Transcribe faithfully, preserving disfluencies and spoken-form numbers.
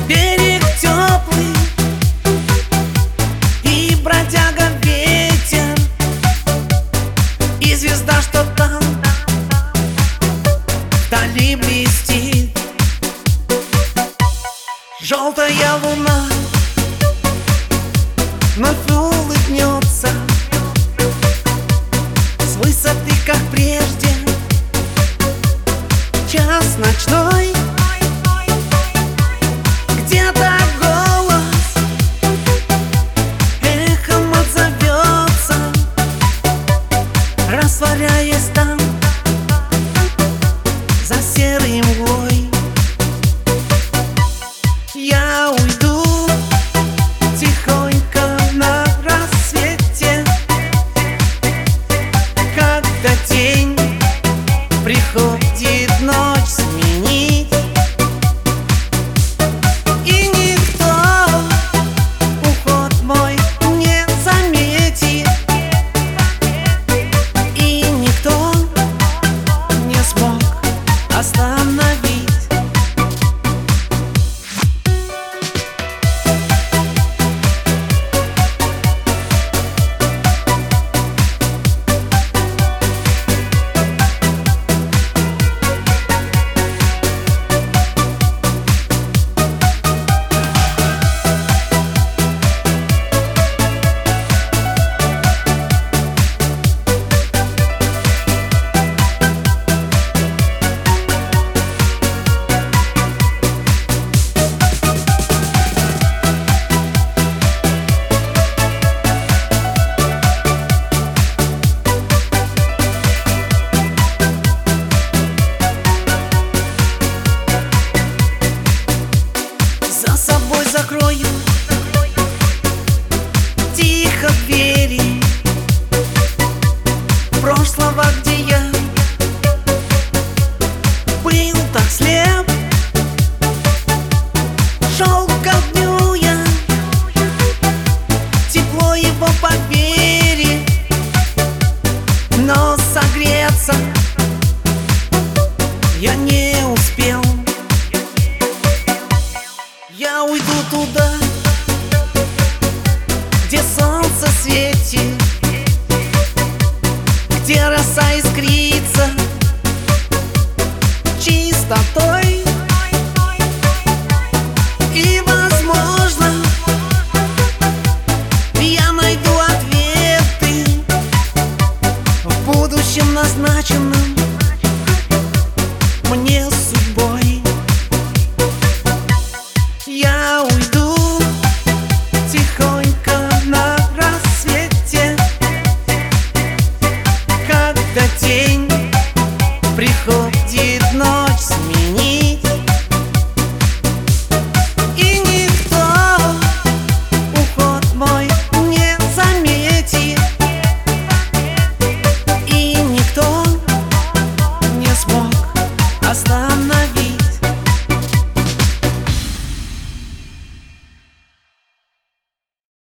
Берег теплый и бродяга ветер, и звезда, что там вдали блестит. Желтая луна вновь улыбнется с высоты, как прежде, час ночной. Где-то голос эхом отзовется, растворяясь там за серой мглой. Я уйду тихонько на рассвете, когда день приходит ночь сменить, и никто уход мой не заметит, и никто не смог остановить. За собой закрою тихо двери прошлого, где я был так слеп. Шел ко дню я, тепло его поверь, но согреться я не успел. Я уйду туда, где солнце светит, где роса искрится чистотой. И, возможно, я найду ответы в будущем, назначенном мне судьбой. Я уйду тихонько на рассвете, когда день